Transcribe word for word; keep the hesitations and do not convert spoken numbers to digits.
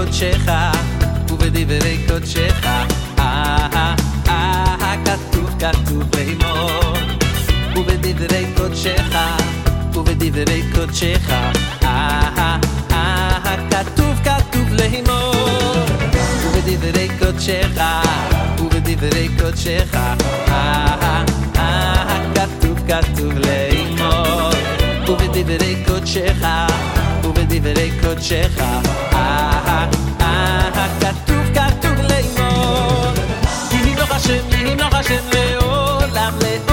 קודשך ובדברי קודשך אה אה אה כתוב כתוב לאמור ובדברי קודשך ובדברי קודשך אה אה אה כתוב כתוב לאמור ובדברי קודשך ובדברי קודשך אה אה אה כתוב כתוב לאמור ובדברי קודשך ובדברי קודשך אה אה כתוב כתוב לאמור יהי נוח השם יהי נוח השם לעולם